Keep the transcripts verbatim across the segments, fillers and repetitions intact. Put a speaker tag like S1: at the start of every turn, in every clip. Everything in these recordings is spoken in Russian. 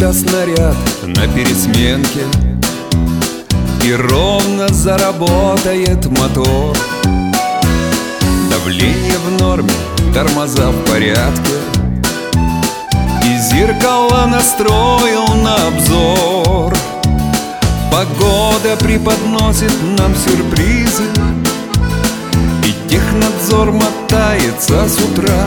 S1: когда снаряд на пересменке и ровно заработает мотор. Давление в норме, тормоза в порядке, и зеркало настроил на обзор. Погода преподносит нам сюрпризы, и технадзор мотается с утра.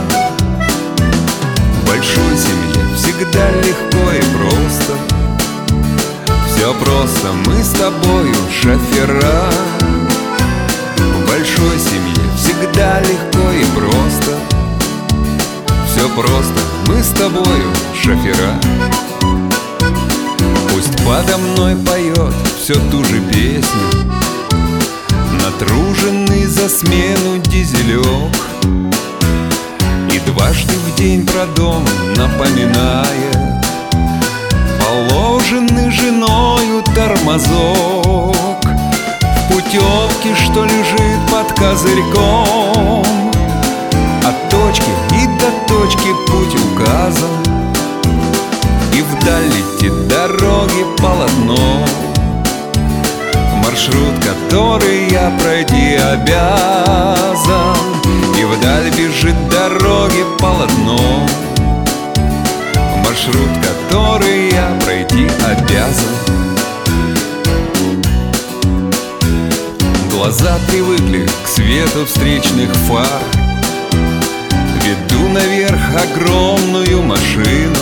S1: В большой семье всегда легко и просто. Все просто, мы с тобою шофера. В большой семье всегда легко и просто. Все просто, мы с тобою шофера. Пусть подо мной поет все ту же песню натруженный за смену дизелек, и дважды в день про дом напоминая положенный женою тормозок. В путевке, что лежит под козырьком, от точки и до точки путь указан, и вдаль летит дороги полотно. Маршрут, который я пройти обязан, и вдаль бежит дороги полотно. Маршрут, который я пройти обязан. Глаза привыкли к свету встречных фар, веду наверх огромную машину,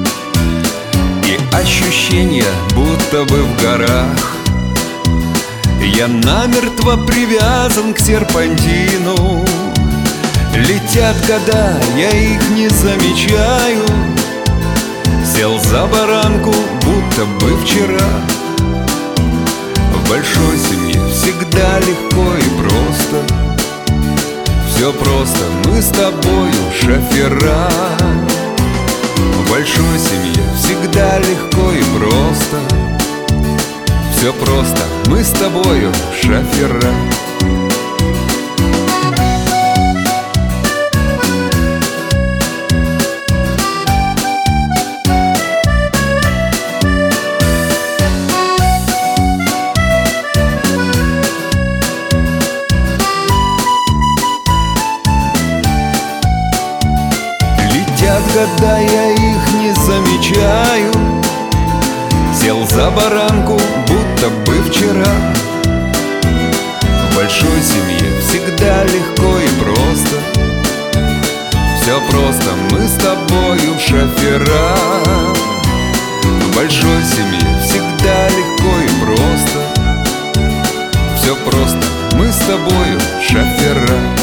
S1: и ощущение, будто бы в горах. Я намертво привязан к серпантину. Летят года, я их не замечаю. Сел за баранку, будто бы вчера. В большой семье всегда легко и просто. Все просто, мы с тобою шофера. В большой семье всегда легко и просто. Все просто, мы с тобою шофера. Летят года, я их не замечаю. Сел за баранку, будто бы вчера. В большой семье всегда легко и просто. Все просто, мы с тобою шофера. В большой семье всегда легко и просто. Все просто, мы с тобою шофера.